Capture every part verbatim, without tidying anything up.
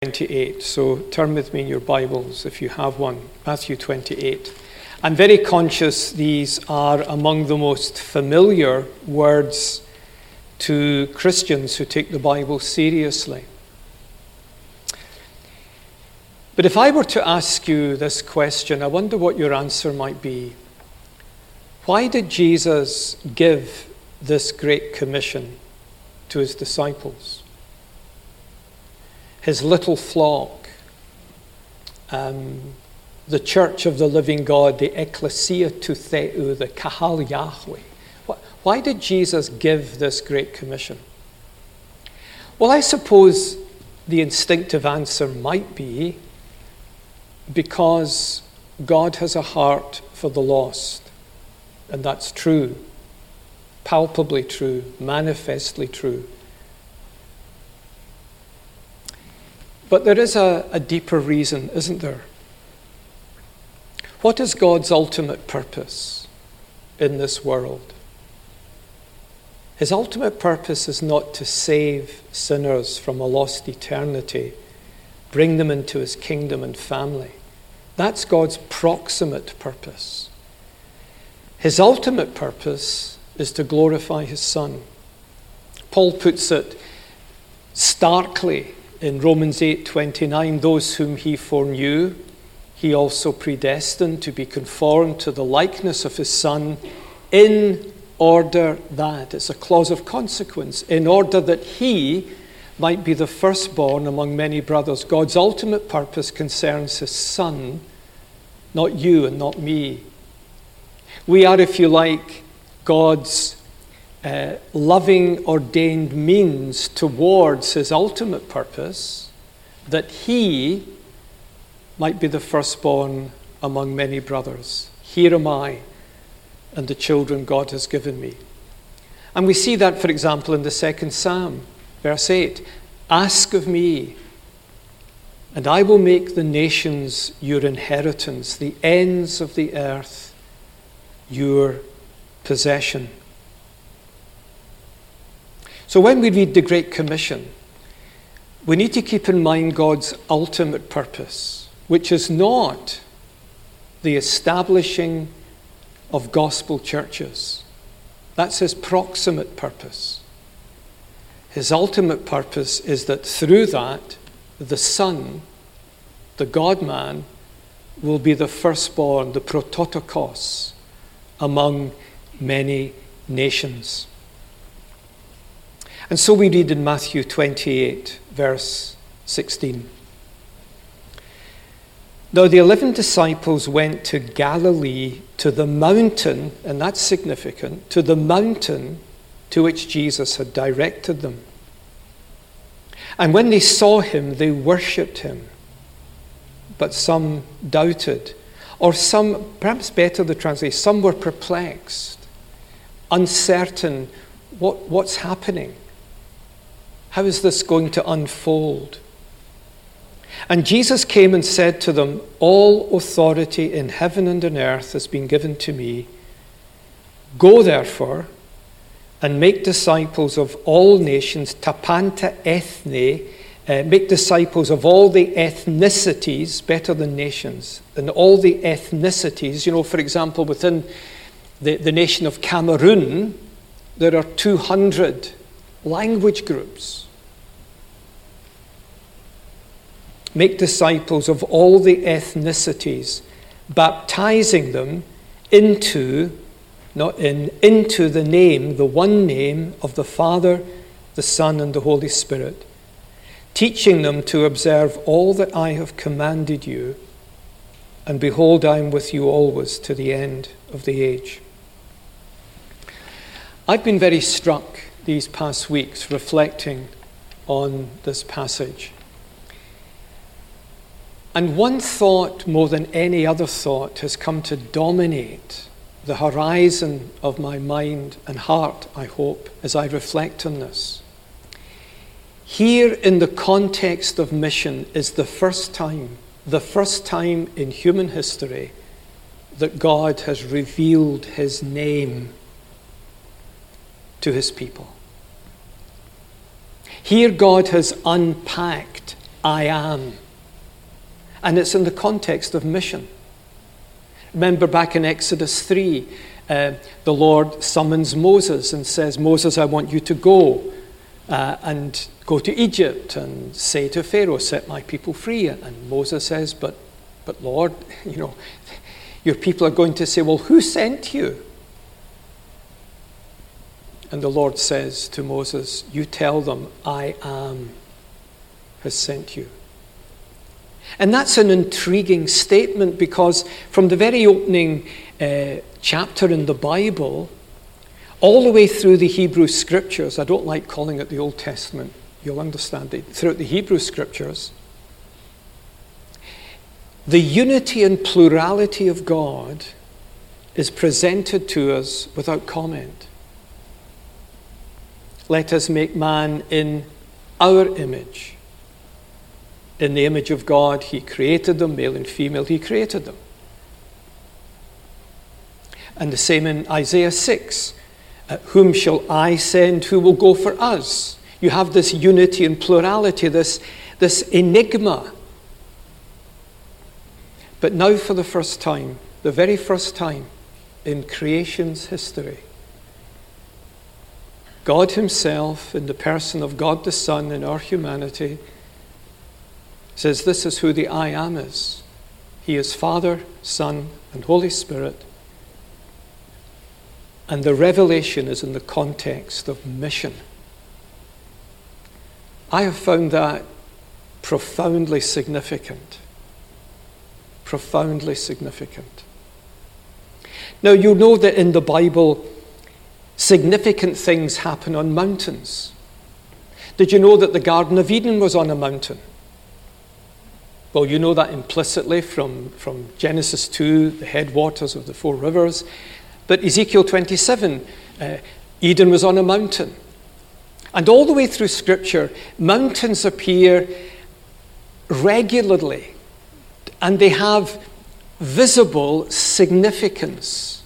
twenty-eight. So turn with me in your Bibles if you have one. Matthew twenty-eight. I'm very conscious these are among the most familiar words to Christians who take the Bible seriously. But if I were to ask you this question, I wonder what your answer might be. Why did Jesus give this great commission to his disciples? His little flock, um, the church of the living God, the ecclesia tou theou, the kahal Yahweh. Why did Jesus give this great commission? Well, I suppose the instinctive answer might be because God has a heart for the lost. And that's true, palpably true, manifestly true. But there is a, a deeper reason, isn't there? What is God's ultimate purpose in this world? His ultimate purpose is not to save sinners from a lost eternity, bring them into his kingdom and family. That's God's proximate purpose. His ultimate purpose is to glorify his Son. Paul puts it starkly in Romans eight twenty-nine, those whom he foreknew, he also predestined to be conformed to the likeness of his Son, in order that, it's a clause of consequence, in order that he might be the firstborn among many brothers. God's ultimate purpose concerns his Son, not you and not me. We are, if you like, God's uh, loving, ordained means towards his ultimate purpose, that he might be the firstborn among many brothers. Here am I, and the children God has given me. And we see that, for example, in the second Psalm, verse eight. Ask of me, and I will make the nations your inheritance, the ends of the earth your possession. So when we read the Great Commission, we need to keep in mind God's ultimate purpose, which is not the establishing of gospel churches. That's his proximate purpose. His ultimate purpose is that through that, the Son, the God-man, will be the firstborn, the prototokos, among many nations. And so we read in Matthew twenty-eight, verse sixteen. Now the eleven disciples went to Galilee, to the mountain, and that's significant, to the mountain to which Jesus had directed them. And when they saw him, they worshipped him. But some doubted, or some, perhaps better the translation, some were perplexed, uncertain, what, what's happening? How is this going to unfold? And Jesus came and said to them, all authority in heaven and on earth has been given to me. Go therefore and make disciples of all nations, tapanta ethne, uh, make disciples of all the ethnicities, better than nations, and all the ethnicities. You know, for example, within the, the nation of Cameroon, there are two hundred language groups. Make disciples of all the ethnicities, baptizing them into, not in, into the name, the one name of the Father, the Son, and the Holy Spirit, teaching them to observe all that I have commanded you, and behold, I am with you always to the end of the age. I've been very struck these past weeks reflecting on this passage. And one thought more than any other thought has come to dominate the horizon of my mind and heart, I hope, as I reflect on this. Here in the context of mission is the first time, the first time in human history that God has revealed his name to his people. Here God has unpacked I am. And it's in the context of mission. Remember back in Exodus three, uh, the Lord summons Moses and says, Moses, I want you to go uh, and go to Egypt and say to Pharaoh, set my people free. And Moses says, but, but Lord, you know, your people are going to say, well, who sent you? And the Lord says to Moses, you tell them, I am has sent you. And that's an intriguing statement, because from the very opening uh, chapter in the Bible, all the way through the Hebrew Scriptures, I don't like calling it the Old Testament, you'll understand it, throughout the Hebrew Scriptures, the unity and plurality of God is presented to us without comment. Let us make man in our image. In the image of God, he created them, male and female, he created them. And the same in Isaiah six. Uh, whom shall I send? Who will go for us? You have this unity and plurality, this, this enigma. But now for the first time, the very first time in creation's history, God himself, in the person of God the Son in our humanity, says this is who the I am is. He is Father, Son, and Holy Spirit. And the revelation is in the context of mission. I have found that profoundly significant. Profoundly significant. Now, you know that in the Bible, significant things happen on mountains. Did you know that the Garden of Eden was on a mountain? Well, you know that implicitly from, from Genesis two, the headwaters of the four rivers. But Ezekiel twenty-seven, uh, Eden was on a mountain. And all the way through Scripture, mountains appear regularly, and they have visible significance.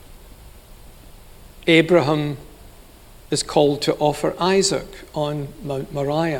Abraham is called to offer Isaac on Mount Moriah.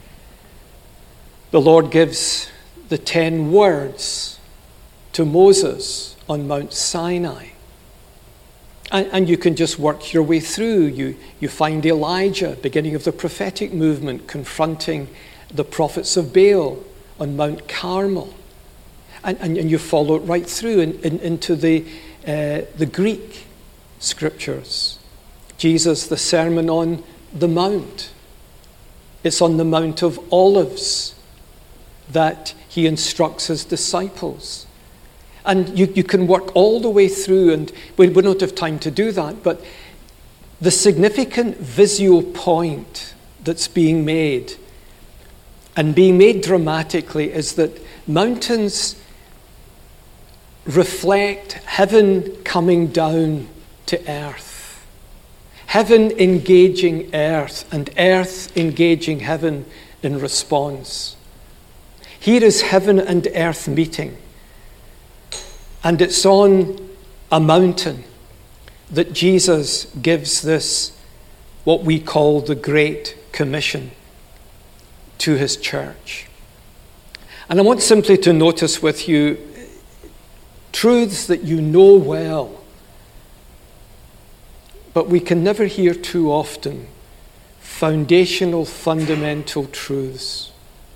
The Lord gives the ten words to Moses on Mount Sinai. And, and you can just work your way through. You, you find Elijah, beginning of the prophetic movement, confronting the prophets of Baal on Mount Carmel. And, and, and you follow it right through in, in, into the, uh, the Greek scriptures. Jesus, the Sermon on the Mount. It's on the Mount of Olives that he instructs his disciples. And you, you can work all the way through, and we, we don't have time to do that, but the significant visual point that's being made, and being made dramatically, is that mountains reflect heaven coming down to earth. Heaven engaging earth, and earth engaging heaven in response. Here is heaven and earth meeting. And it's on a mountain that Jesus gives this, what we call the Great Commission, to his church. And I want simply to notice with you truths that you know well, but we can never hear too often, foundational, fundamental truths.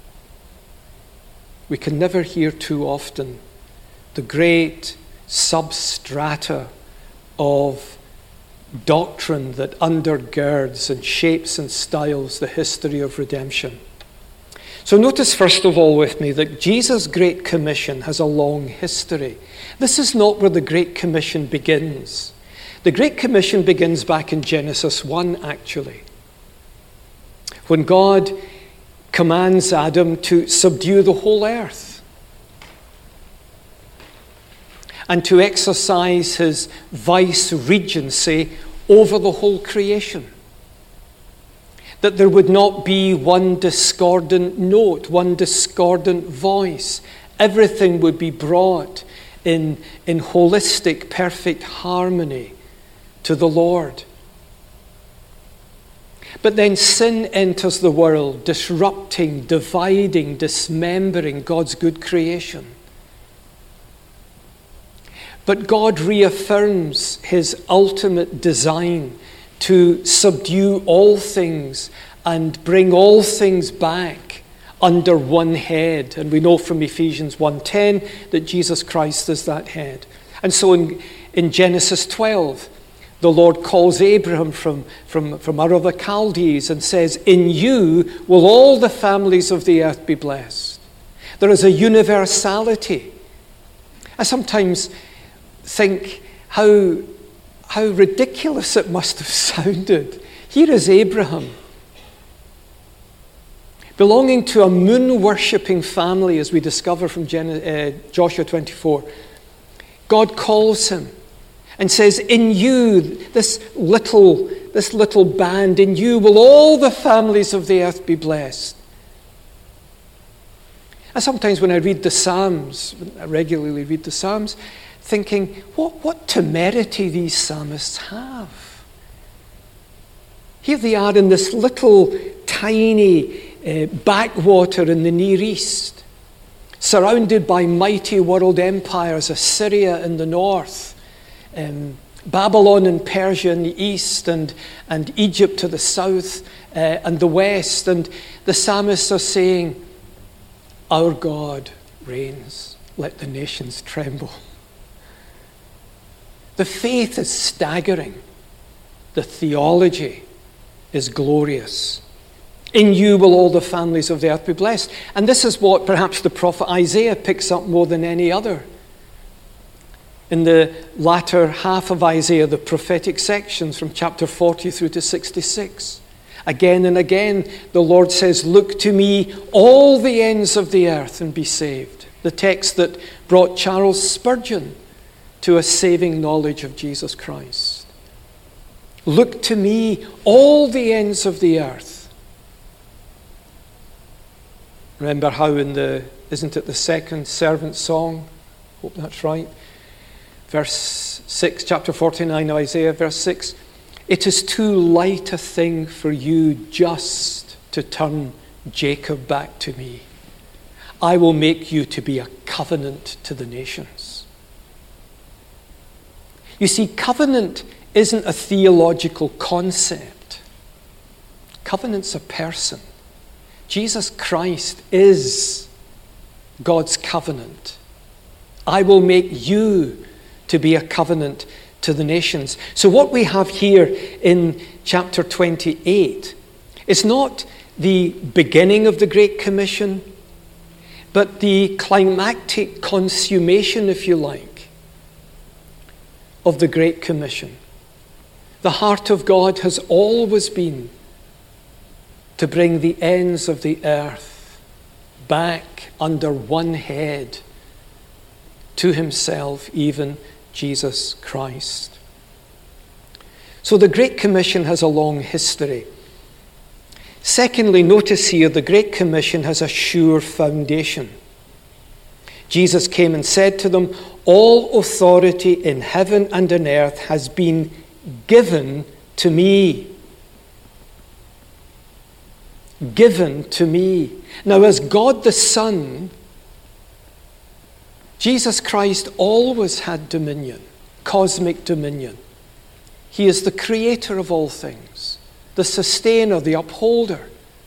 We can never hear too often the great substrata of doctrine that undergirds and shapes and styles the history of redemption. So notice first of all with me that Jesus' Great Commission has a long history. This is not where the Great Commission begins. The Great Commission begins back in Genesis one, actually, when God commands Adam to subdue the whole earth and to exercise his vice-regency over the whole creation. That there would not be one discordant note, one discordant voice. Everything would be brought in, in holistic, perfect harmony to the Lord. But then sin enters the world, disrupting, dividing, dismembering God's good creation. But God reaffirms his ultimate design to subdue all things and bring all things back under one head. And we know from Ephesians one ten that Jesus Christ is that head. And so in, in Genesis twelve, the Lord calls Abraham from, from, from Ur of the Chaldees and says, in you will all the families of the earth be blessed. There is a universality. I sometimes think how, how ridiculous it must have sounded. Here is Abraham, belonging to a moon-worshipping family, as we discover from Gen- uh, Joshua twenty-four. God calls him and says, in you, this little, this little band, in you will all the families of the earth be blessed. And sometimes when I read the Psalms, I regularly read the Psalms, thinking, what, what temerity these psalmists have. Here they are in this little tiny uh, backwater in the Near East, surrounded by mighty world empires, Assyria in the north, Um, Babylon and Persia in the east, and, and Egypt to the south uh, and the west. And the psalmists are saying, our God reigns, let the nations tremble. The faith is staggering. The theology is glorious. In you will all the families of the earth be blessed. And this is what perhaps the prophet Isaiah picks up more than any other. In the latter half of Isaiah, the prophetic sections from chapter forty through to sixty-six. Again and again, the Lord says, look to me, all the ends of the earth, and be saved. The text that brought Charles Spurgeon to a saving knowledge of Jesus Christ. Look to me, all the ends of the earth. Remember how in the, isn't it the second servant song? Hope that's right. Verse six, chapter forty-nine of Isaiah, verse six. It is too light a thing for you just to turn Jacob back to me. I will make you to be a covenant to the nations. You see, covenant isn't a theological concept. Covenant's a person. Jesus Christ is God's covenant. I will make you to be a covenant to the nations. So what we have here in chapter twenty-eight is not the beginning of the Great Commission, but the climactic consummation, if you like, of the Great Commission. The heart of God has always been to bring the ends of the earth back under one head to himself, even Jesus Christ. So the Great Commission has a long history. Secondly, notice here the Great Commission has a sure foundation. Jesus came and said to them, all authority in heaven and on earth has been given to me. Given to me. Now, as God the Son, Jesus Christ always had dominion, cosmic dominion. He is the creator of all things, the sustainer, the upholder.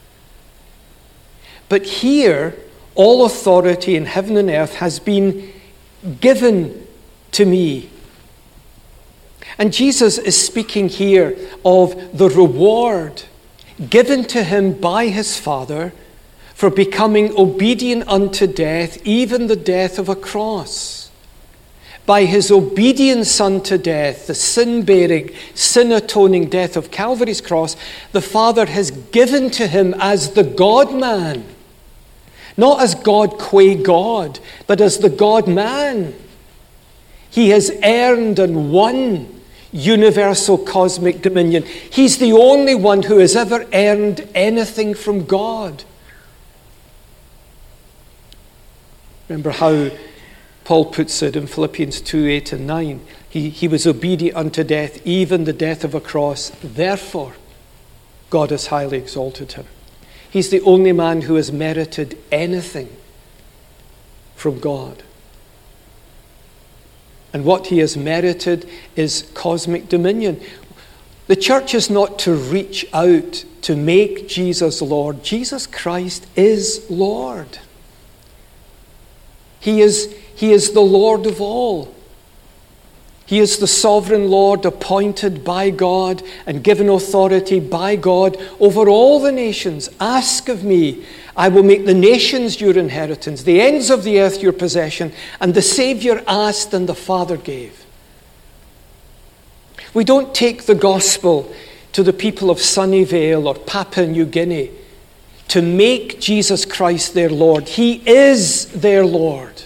But here, all authority in heaven and earth has been given to me. And Jesus is speaking here of the reward given to him by his Father for becoming obedient unto death, even the death of a cross. By his obedience unto death, the sin-bearing, sin-atoning death of Calvary's cross, the Father has given to him as the God-man, not as God qua God, but as the God-man. He has earned and won universal cosmic dominion. He's the only one who has ever earned anything from God. Remember how Paul puts it in Philippians two, eight and nine. He, he was obedient unto death, even the death of a cross. Therefore, God has highly exalted him. He's the only man who has merited anything from God. And what he has merited is cosmic dominion. The church is not to reach out to make Jesus Lord. Jesus Christ is Lord. He is, he is the Lord of all. He is the sovereign Lord appointed by God and given authority by God over all the nations. Ask of me, I will make the nations your inheritance, the ends of the earth your possession. And the Savior asked and the Father gave. We don't take the gospel to the people of Sunnyvale or Papua New Guinea to make Jesus Christ their Lord. He is their Lord.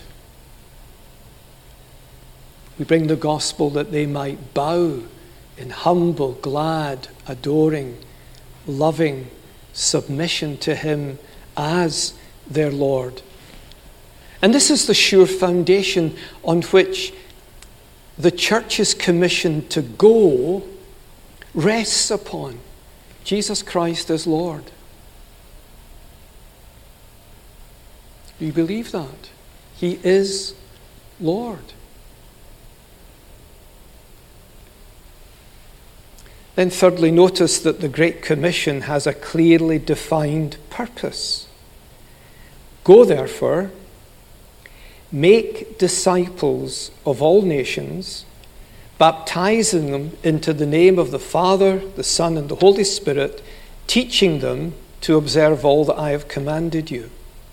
We bring the gospel that they might bow in humble, glad, adoring, loving submission to him as their Lord. And this is the sure foundation on which the church's commission to go rests upon. Jesus Christ as Lord. Do you believe that? He is Lord. Then thirdly, notice that the Great Commission has a clearly defined purpose. Go therefore, make disciples of all nations, baptizing them into the name of the Father, the Son, and the Holy Spirit, teaching them to observe all that I have commanded you.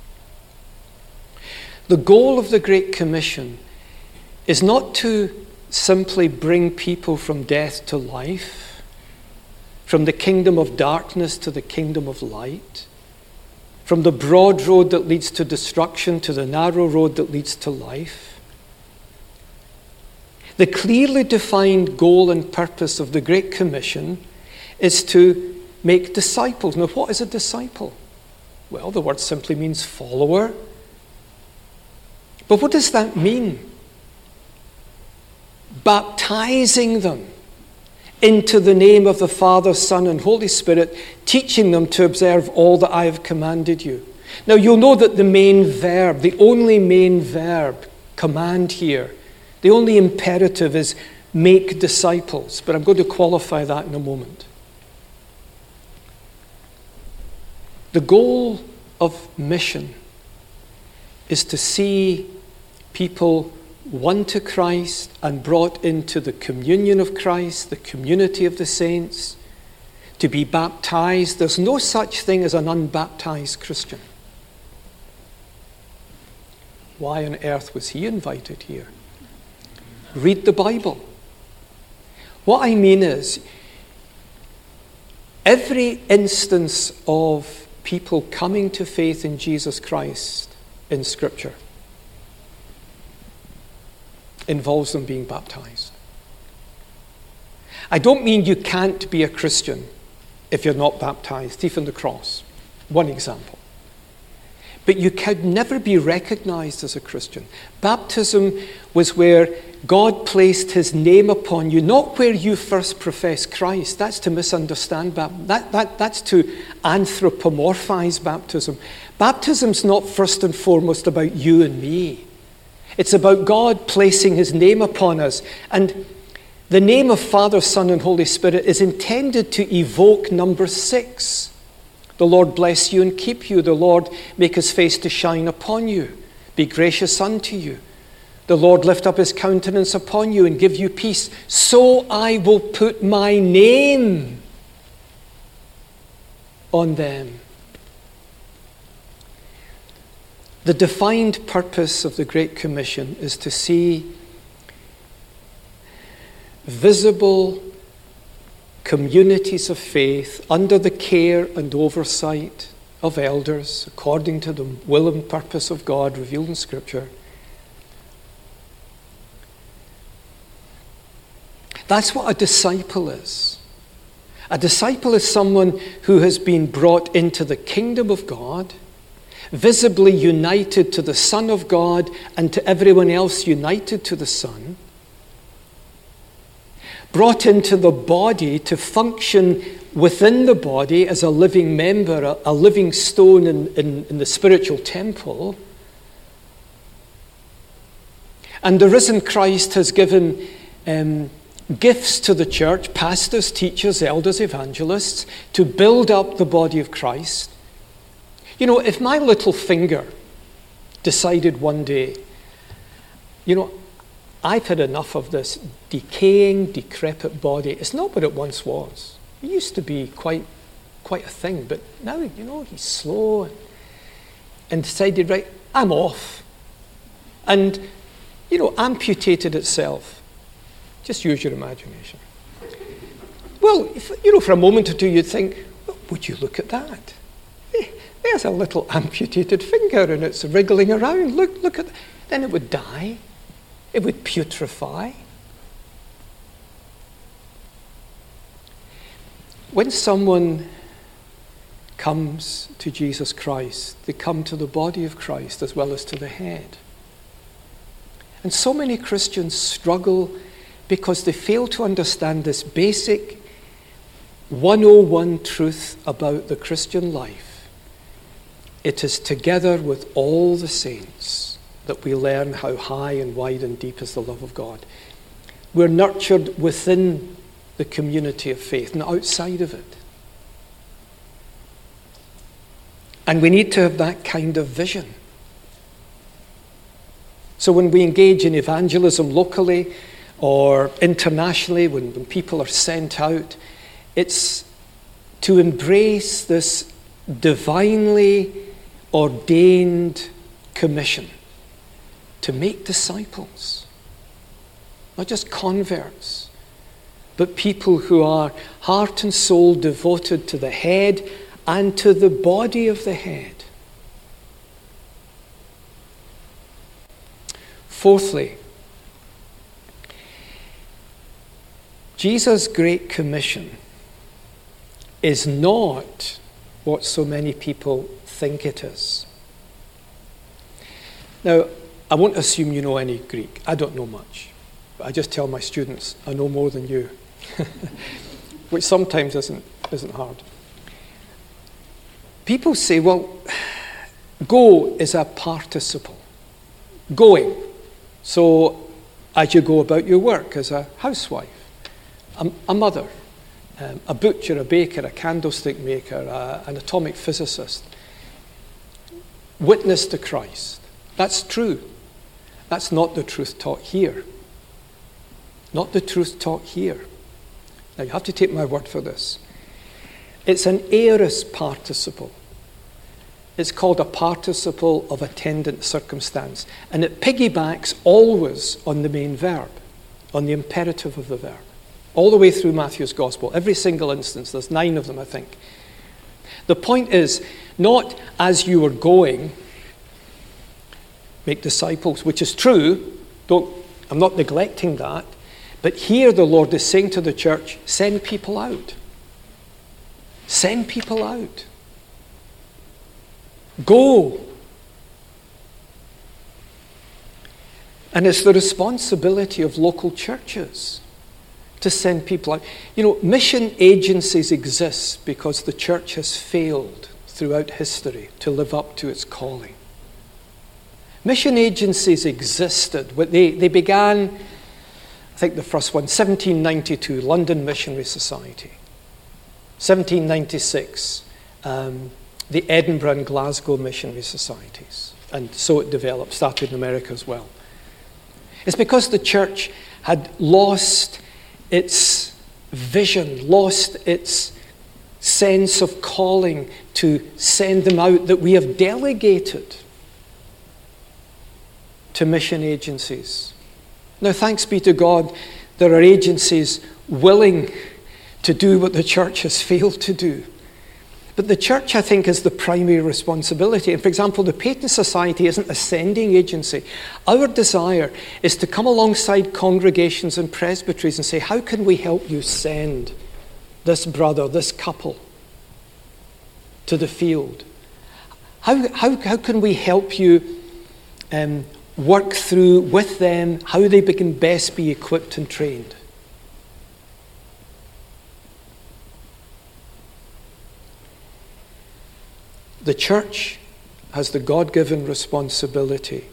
The goal of the Great Commission is not to simply bring people from death to life, from the kingdom of darkness to the kingdom of light, from the broad road that leads to destruction to the narrow road that leads to life. The clearly defined goal and purpose of the Great Commission is to make disciples. Now, what is a disciple? Well, the word simply means follower. But what does that mean? Baptizing them into the name of the Father, Son, and Holy Spirit, teaching them to observe all that I have commanded you. Now, you'll know that the main verb, the only main verb, command here, the only imperative is make disciples. But I'm going to qualify that in a moment. The goal of mission is to see people won to Christ and brought into the communion of Christ, the community of the saints, to be baptized. There's no such thing as an unbaptized Christian. Why on earth was he invited here? Read the Bible. What I mean is, every instance of people coming to faith in Jesus Christ in Scripture involves them being baptized. I don't mean you can't be a Christian if you're not baptized. Thief on the cross, one example. But you could never be recognized as a Christian. Baptism was where God placed his name upon you, not where you first profess Christ. That's to misunderstand baptism. That, that, that's to anthropomorphize baptism. Baptism's not first and foremost about you and me. It's about God placing his name upon us. And the name of Father, Son, and Holy Spirit is intended to evoke number six. The Lord bless you and keep you. The Lord make his face to shine upon you, be gracious unto you. The Lord lift up his countenance upon you and give you peace. So I will put my name on them. The defined purpose of the Great Commission is to see visible communities of faith under the care and oversight of elders, according to the will and purpose of God revealed in Scripture. That's what a disciple is. A disciple is someone who has been brought into the kingdom of God, visibly united to the Son of God and to everyone else united to the Son, brought into the body to function within the body as a living member, a, a living stone in, in, in the spiritual temple. And the risen Christ has given um, gifts to the church, pastors, teachers, elders, evangelists, to build up the body of Christ. You know, if my little finger decided one day, you know, I've had enough of this decaying, decrepit body. It's not what it once was. It used to be quite, quite a thing, but now, you know, he's slow, and decided, right, I'm off. And, you know, amputated itself. Just use your imagination. Well, if, you know, for a moment or two you'd think, well, would you look at that? Eh, there's a little amputated finger and it's wriggling around. Look, look at that. Then it would die. It would putrefy. When someone comes to Jesus Christ, they come to the body of Christ as well as to the head. And so many Christians struggle because they fail to understand this basic one oh one truth about the Christian life. It is together with all the saints that we learn how high and wide and deep is the love of God. We're nurtured within the community of faith, not outside of it. And we need to have that kind of vision. So when we engage in evangelism locally or internationally, when, when people are sent out, it's to embrace this divinely ordained commission to make disciples, not just converts, but people who are heart and soul devoted to the head and to the body of the head. Fourthly, Jesus' Great Commission is not what so many people think it is. Now, I won't assume you know any Greek. I don't know much. But I just tell my students, I know more than you, which sometimes isn't, isn't hard. People say, well, go is a participle. Going. So, as you go about your work as a housewife, a, a mother, um, a butcher, a baker, a candlestick maker, a, an atomic physicist, witness to Christ. That's true. That's not the truth taught here. Not the truth taught here. Now, you have to take my word for this. It's an aorist participle. It's called a participle of attendant circumstance. And it piggybacks always on the main verb, on the imperative of the verb. All the way through Matthew's Gospel. Every single instance. There's nine of them, I think. The point is, not as you are going, make disciples, which is true. Don't, I'm not neglecting that. But here the Lord is saying to the church, send people out. Send people out. Go. And it's the responsibility of local churches to send people out. You know, mission agencies exist because the church has failed throughout history to live up to its calling. Mission agencies existed. They, they began, I think the first one, seventeen ninety-two, London Missionary Society. seventeen ninety-six, um, the Edinburgh and Glasgow Missionary Societies. And so it developed, started in America as well. It's because the church had lost its vision, lost its sense of calling to send them out, that we have delegated to mission agencies. Now, thanks be to God, there are agencies willing to do what the church has failed to do. But the church, I think, is the primary responsibility. And for example, the Peyton Society isn't a sending agency. Our desire is to come alongside congregations and presbyteries and say, how can we help you send this brother, this couple to the field? How, how, how can we help you um, work through with them how they can best be equipped and trained? The church has the God-given responsibility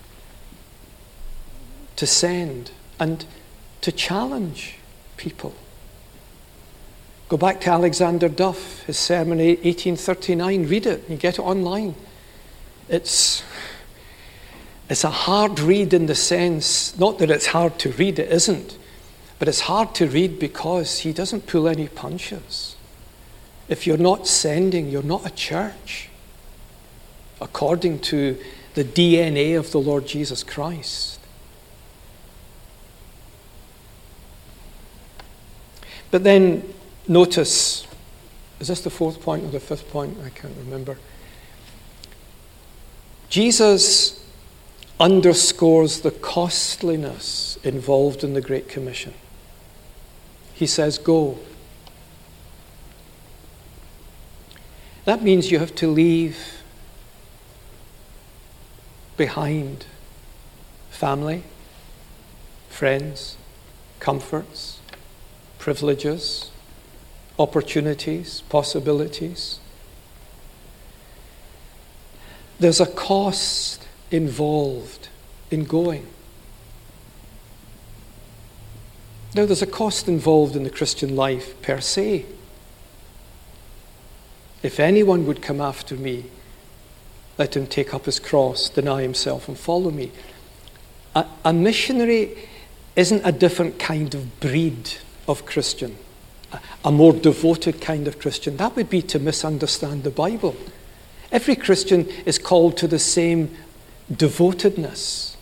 to send and to challenge people. Go back to Alexander Duff, his sermon eighteen thirty-nine. Read it. You get it online. It's, it's a hard read in the sense, not that it's hard to read, it isn't, but it's hard to read because he doesn't pull any punches. If you're not sending, you're not a church, according to the D N A of the Lord Jesus Christ. But then notice, is this the fourth point or the fifth point? I can't remember. Jesus underscores the costliness involved in the Great Commission. He says, go. That means you have to leave behind family, friends, comforts, privileges, opportunities, possibilities. There's a cost involved in going. Now, there's a cost involved in the Christian life per se. If anyone would come after me, let him take up his cross, deny himself, and follow me. A, a missionary isn't a different kind of breed of Christian, a, a more devoted kind of Christian. That would be to misunderstand the Bible. Every Christian is called to the same devotedness.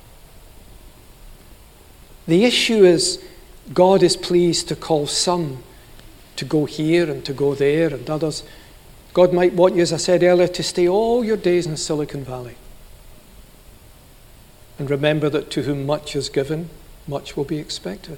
The issue is God is pleased to call some to go here and to go there, and others. God might want you, as I said earlier, to stay all your days in Silicon Valley. And remember that to whom much is given, much will be expected.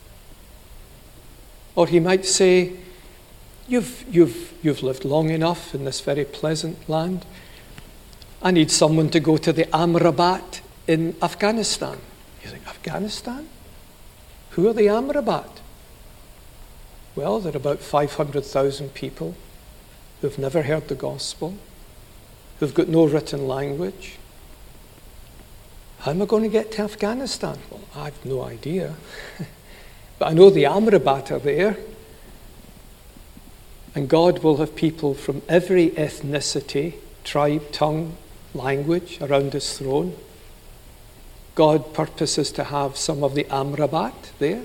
Or he might say, You've, you've, you've lived long enough in this very pleasant land. I need someone to go to the Amrabat in Afghanistan. You think, Afghanistan? Who are the Amrabat? Well, there are about five hundred thousand people who've never heard the gospel, who've got no written language. How am I going to get to Afghanistan? Well, I have no idea. But I know the Amrabat are there. And God will have people from every ethnicity, tribe, tongue, language around his throne. God purposes to have some of the Amrabat there.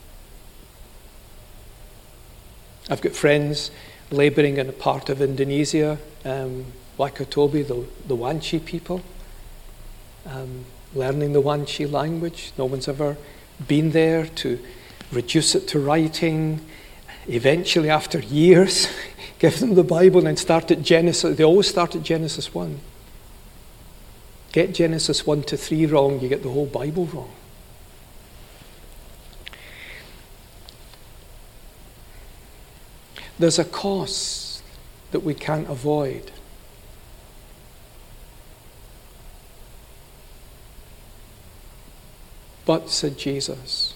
I've got friends labouring in a part of Indonesia, um, Wakatobi, the, the Wanchi people, um, learning the Wanchi language. No one's ever been there to reduce it to writing. Eventually, after years, give them the Bible and then start at Genesis. They always start at Genesis one. Get Genesis one to three wrong, you get the whole Bible wrong. There's a cost that we can't avoid. But, said Jesus,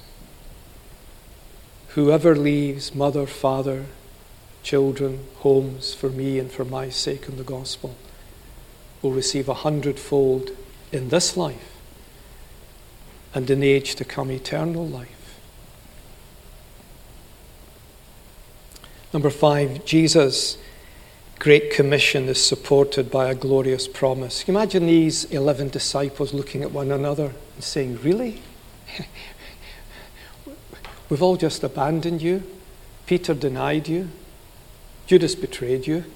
whoever leaves mother, father, children, homes for me and for my sake in the gospel will receive a hundredfold in this life and in the age to come eternal life. Number five, Jesus' Great Commission is supported by a glorious promise. Can you imagine these eleven disciples looking at one another and saying, really? We've all just abandoned you. Peter denied you. Judas betrayed you.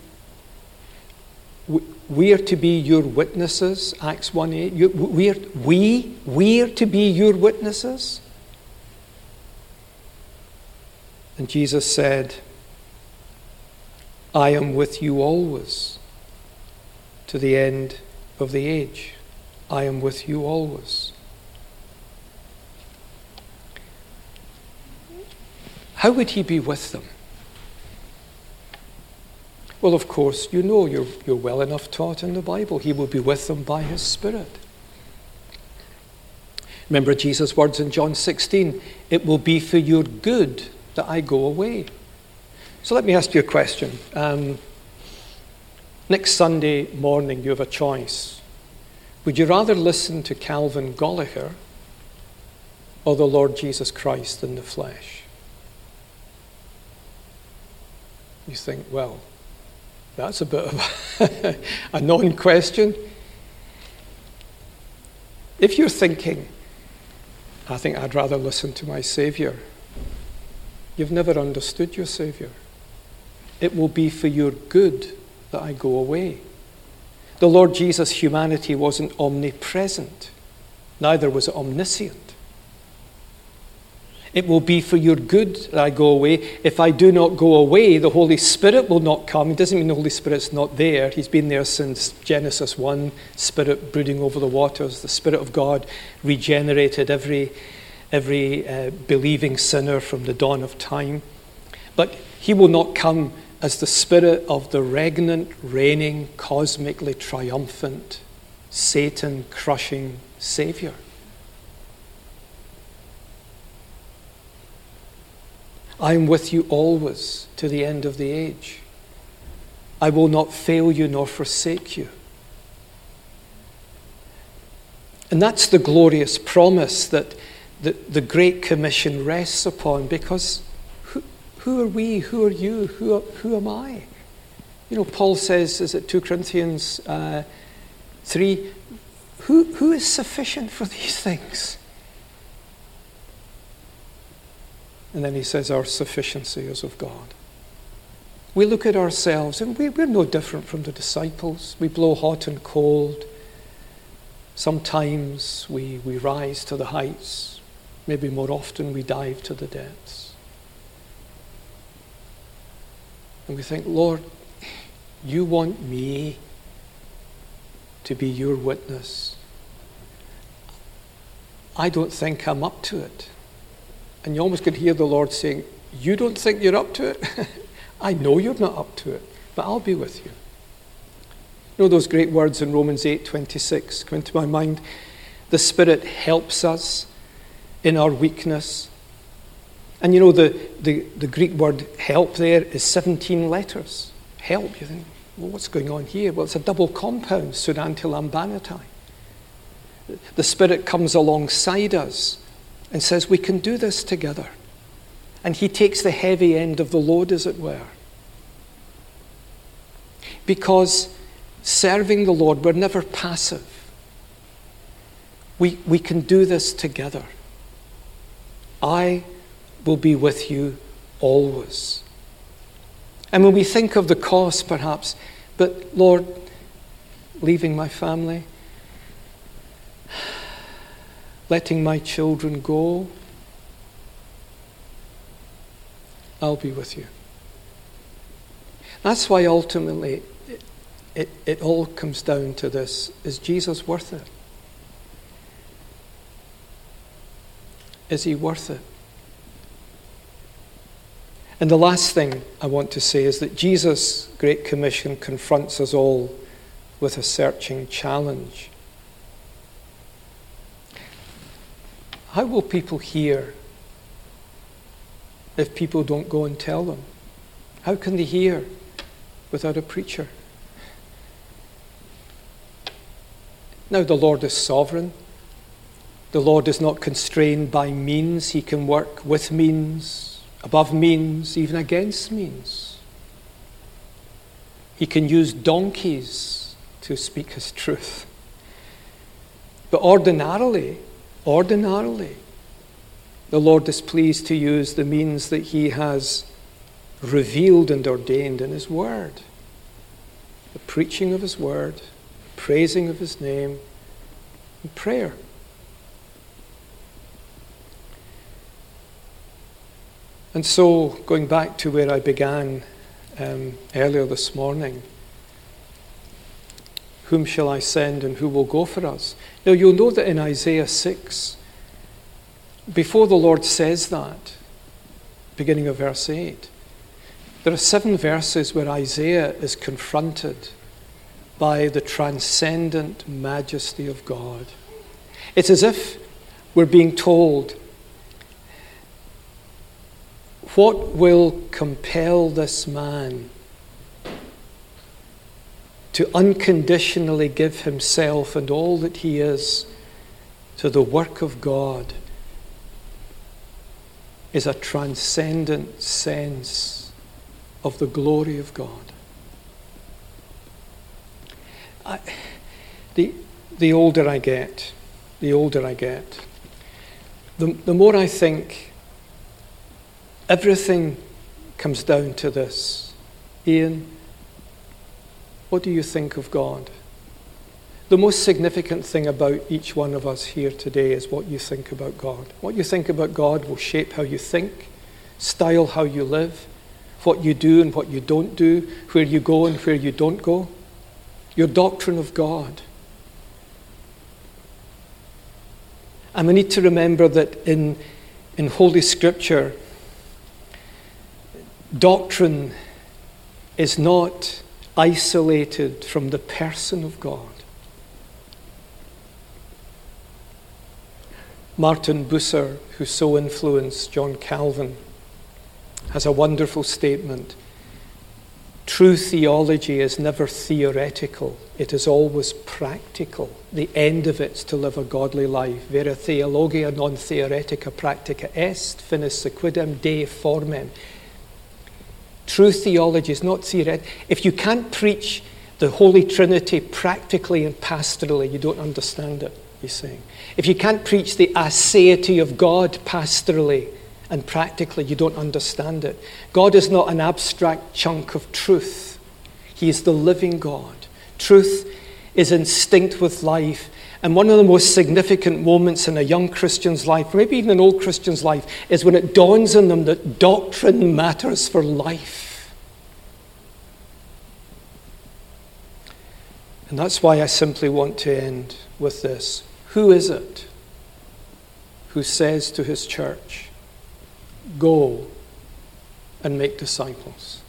We are to be your witnesses, Acts one eight. We are, we, we are to be your witnesses. And Jesus said, I am with you always to the end of the age. I am with you always. How would he be with them? Well, of course, you know, you're, you're well enough taught in the Bible. He will be with them by his Spirit. Remember Jesus' words in John sixteen, it will be for your good that I go away. So let me ask you a question. Um, Next Sunday morning, you have a choice. Would you rather listen to Calvin Goligher or the Lord Jesus Christ in the flesh? You think, well, that's a bit of a non-question. If you're thinking, I think I'd rather listen to my Saviour, you've never understood your Saviour. It will be for your good that I go away. The Lord Jesus' humanity wasn't omnipresent, neither was it omniscient. It will be for your good that I go away. If I do not go away, the Holy Spirit will not come. It doesn't mean the Holy Spirit's not there. He's been there since Genesis one, Spirit brooding over the waters. The Spirit of God regenerated every, every uh, believing sinner from the dawn of time. But he will not come as the Spirit of the regnant, reigning, cosmically triumphant, Satan-crushing Saviour. I am with you always to the end of the age. I will not fail you nor forsake you. And that's the glorious promise that the, the Great Commission rests upon, because who, who are we? Who are you? Who, are, who am I? You know, Paul says, is it two Corinthians uh, three, who, who is sufficient for these things? And then he says, our sufficiency is of God. We look at ourselves, and we, we're no different from the disciples. We blow hot and cold. Sometimes we, we rise to the heights. Maybe more often we dive to the depths. And we think, Lord, you want me to be your witness. I don't think I'm up to it. And you almost could hear the Lord saying, you don't think you're up to it? I know you're not up to it, but I'll be with you. You know those great words in Romans eight twenty-six come into my mind? The Spirit helps us in our weakness. And you know the, the, the Greek word help there is seventeen letters. Help. You think, well, what's going on here? Well, it's a double compound, sunantilambanati. The Spirit comes alongside us and says, we can do this together. And he takes the heavy end of the load, as it were. Because serving the Lord, we're never passive. We, we can do this together. I will be with you always. And when we think of the cost, perhaps, but Lord, leaving my family, letting my children go, I'll be with you. That's why ultimately it, it, it all comes down to this. Is Jesus worth it? Is he worth it? And the last thing I want to say is that Jesus' Great Commission confronts us all with a searching challenge. How will people hear if people don't go and tell them? How can they hear without a preacher? Now, the Lord is sovereign. The Lord is not constrained by means. He can work with means, above means, even against means. He can use donkeys to speak his truth. But ordinarily, Ordinarily, the Lord is pleased to use the means that he has revealed and ordained in his word. The preaching of his word, praising of his name, and prayer. And so, going back to where I began um, earlier this morning, whom shall I send and who will go for us? Now you'll know that in Isaiah six, before the Lord says that, beginning of verse eight, there are seven verses where Isaiah is confronted by the transcendent majesty of God. It's as if we're being told, what will compel this man to unconditionally give himself and all that he is to the work of God is a transcendent sense of the glory of God. I, the, the older I get, the older I get, the, the more I think everything comes down to this. Ian, what do you think of God? The most significant thing about each one of us here today is what you think about God. What you think about God will shape how you think, style how you live, what you do and what you don't do, where you go and where you don't go. Your doctrine of God. And we need to remember that in, in Holy Scripture, doctrine is not isolated from the person of God. Martin Bucer, who so influenced John Calvin, has a wonderful statement. True theology is never theoretical. It is always practical. The end of it is to live a godly life. Vera theologia non theoretica practica est, finis sequidem Dei formem. True theology is not theoretical. If you can't preach the Holy Trinity practically and pastorally, you don't understand it, he's saying. If you can't preach the aseity of God pastorally and practically, you don't understand it. God is not an abstract chunk of truth. He is the living God. Truth is instinct with life. And one of the most significant moments in a young Christian's life, maybe even an old Christian's life, is when it dawns on them that doctrine matters for life. And that's why I simply want to end with this. Who is it who says to his church, go and make disciples?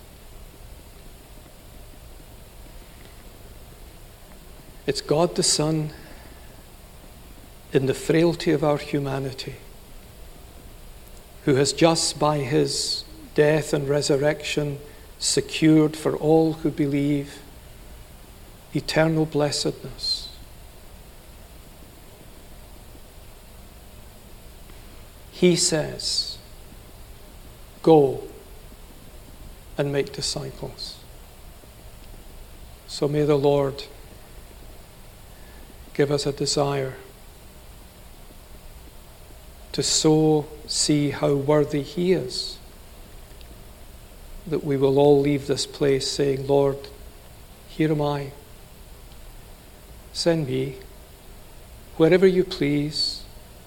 It's God the Son in the frailty of our humanity, who has just by his death and resurrection secured for all who believe eternal blessedness. He says, go and make disciples. So may the Lord give us a desire to so see how worthy he is, that we will all leave this place saying, Lord, here am I. Send me wherever you please,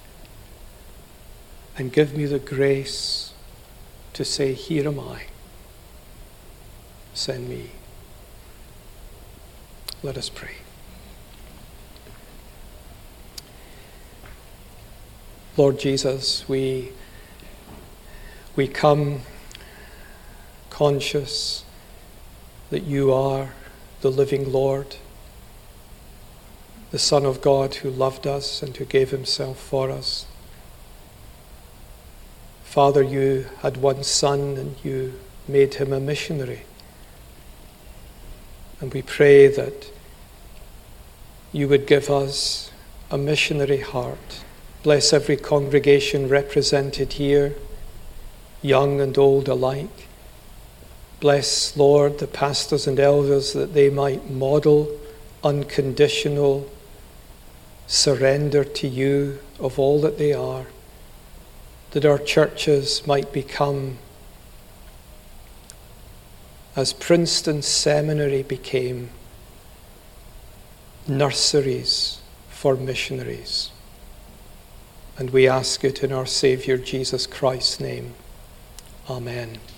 and give me the grace to say, here am I. Send me. Let us pray. Lord Jesus, we, we come conscious that you are the living Lord, the Son of God who loved us and who gave himself for us. Father, you had one son and you made him a missionary. And we pray that you would give us a missionary heart. Bless every congregation represented here, young and old alike. Bless, Lord, the pastors and elders, that they might model unconditional surrender to you of all that they are, that our churches might become, as Princeton Seminary became, nurseries for missionaries. And we ask it in our Savior Jesus Christ's name. Amen.